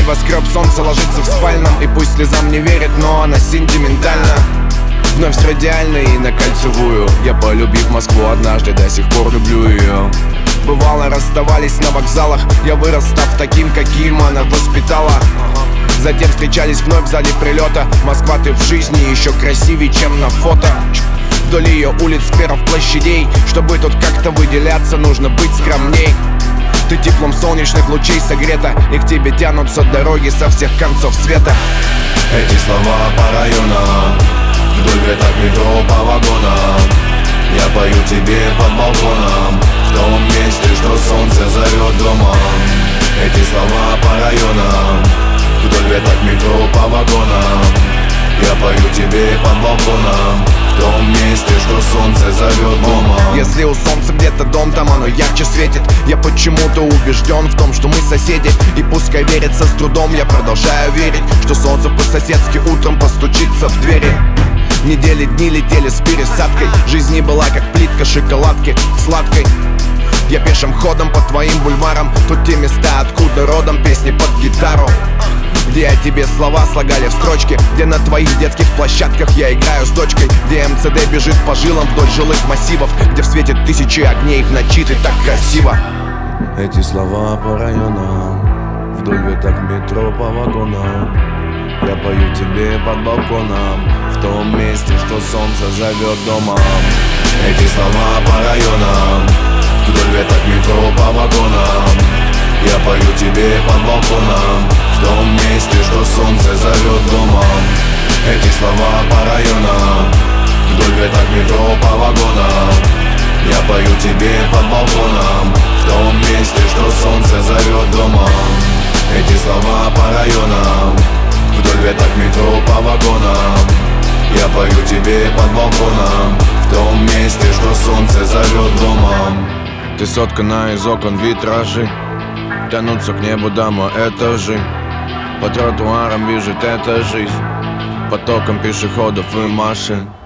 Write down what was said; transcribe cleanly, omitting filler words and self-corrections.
небоскреб, солнце ложится в спальном. И пусть слезам не верит, но она сентиментальна. Вновь с радиальной и на кольцевую. Я, полюбив Москву однажды, до сих пор люблю ее. Бывало, расставались на вокзалах. Я вырос, став таким, каким она воспитала. Затем встречались вновь в зале прилета. Москва, ты в жизни еще красивее, чем на фото. Вдоль ее улиц, скверов, площадей. Чтобы тут как-то выделяться, нужно быть скромней. Ты теплом солнечных лучей согрета, и к тебе тянутся дороги со всех концов света. Эти слова по районам, вдоль веток метро по вагонам. Я пою тебе под балконом, в том месте, что солнце зовет домом. Эти слова по районам, вдоль веток метро по вагонам. Я пою тебе под балконом, в том месте, что солнце зовет домом. Если у солнца где-то дом, там оно ярче светит. Я почему-то убежден в том, что мы соседи. И пускай верится с трудом, я продолжаю верить, что солнце по-соседски утром постучится в двери. Недели, дни летели с пересадкой. Жизнь не была как плитка шоколадки сладкой. Я пешим ходом по твоим бульварам. Тут те места, откуда родом песни под гитару. Где о тебе слова слагали в строчке. Где на твоих детских площадках я играю с дочкой. Где МЦД бежит по жилам вдоль жилых массивов. Где в свете тысячи огней в ночи ты так красиво. Эти слова по районам, вдоль веток метро по вагонам. Я пою тебе под балконом, в том месте, что солнце зовет домом. Эти слова по районам, вдоль веток метро по вагонам. Я пою тебе под балконом, в том месте, что солнце зовет домом. Эти слова по районам, вдоль веток метро по вагонам. Я пою тебе под балконом, в том месте, что солнце зовет домом. Эти слова по районам, вдоль веток метро по вагонам. Я пою тебе под балконом, в том месте, что солнце зовет домом. Ты соткана из окон витражи, тянутся к небу дома этажи. По тротуарам бежит эта жизнь, потоком пешеходов и машин.